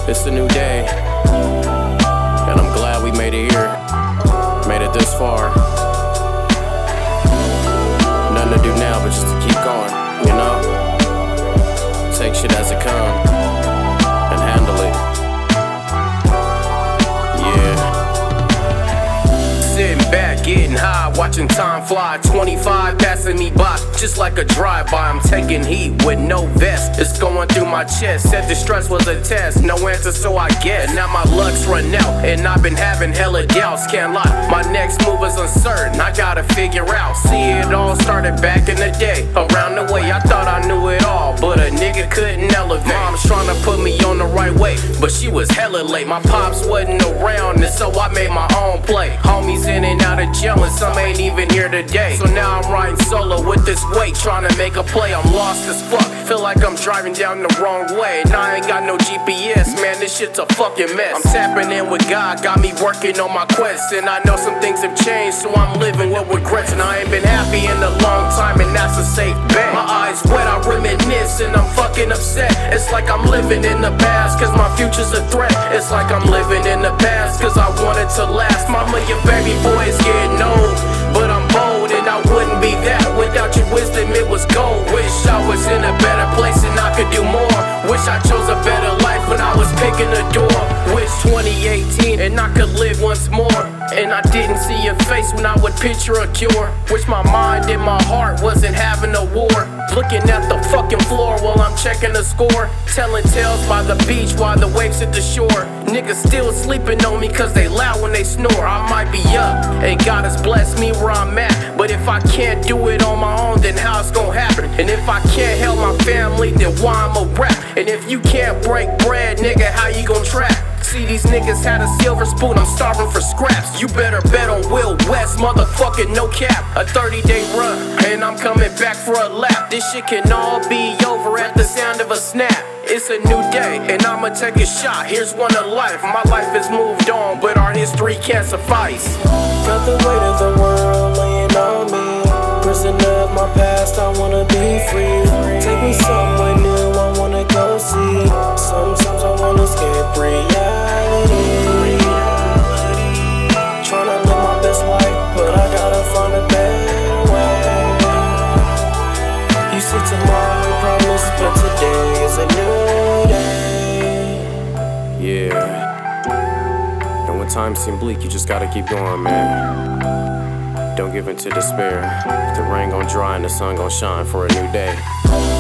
It's a new day, and I'm glad we made it here, made it this far. Nothing to do now but just to keep going, you know? Take shit as it comes and handle it. Sitting back, getting high, watching time fly. 25 passing me by, just like a drive-by. I'm taking heat with no vest. It's going through my chest. Said the stress was a test, no answer, so I guess. And now my luck's run out, and I've been having hella doubts. Can't lie, my next move is uncertain. I gotta figure out. See, it all started back in the day. Around the way, I thought I knew it all, but a nigga couldn't elevate. Mom's trying to put me on the right way, but she was hella late. My pops wasn't around, and so I made my own play. Homies in and out of jail, and some ain't even here today. So now I'm riding solo with this weight, trying to make a play. I'm lost as fuck, feel like I'm driving down the wrong way. And I ain't got no GPS, man, this shit's a fucking mess. I'm tapping in with God, got me working on my quest. And I know some things have changed, so I'm living with regrets. And I ain't been happy in a long time, and that's a safe bet. My eyes wet, I reminisce, and I'm fucking upset. It's like I'm living in the past, cause my future's a threat. It's like I'm living in the past, cause I want it to last. Mama, your baby boy is getting old, but I'm bold, and I wouldn't be that without your wisdom. It was gold. Wish I was in a better place and I could do more. Wish I chose a better life when I was picking the door. Wish 2018 and I could live once more, and I didn't see your face when I would picture a cure. Wish my mind and my heart wasn't having a war. Looking at the fucking floor while I'm checking the score. Telling tales by the beach while the waves hit the shore. Niggas still sleeping on me cause they loud when they snore. I might be up and God has blessed me where I'm at, but if I can't do it on my own, then how it's gonna happen? And if I can't help my family, then why I'ma rap? And if you can't break bread, nigga, how you gon' trap? See, these niggas had a silver spoon, I'm starving for scraps. You better bet on Will West, motherfucking no cap. A 30-day run, and I'm coming back for a lap. This shit can all be over at the sound of a snap. It's a new day, and I'ma take a shot. Here's one of life. My life has moved on, but our history can't suffice. Got the weight of the world laying on me. Prisoner of my past, I wanna be free. Take me somewhere new, I wanna go see. Sometimes I wanna escape reality. Tryna live my best life, but I gotta find a better way. You said tomorrow we promise, but today is a new day. Yeah. And when times seem bleak, you just gotta keep going, man. Don't give in to despair. The rain gon' dry and the sun gon' shine for a new day.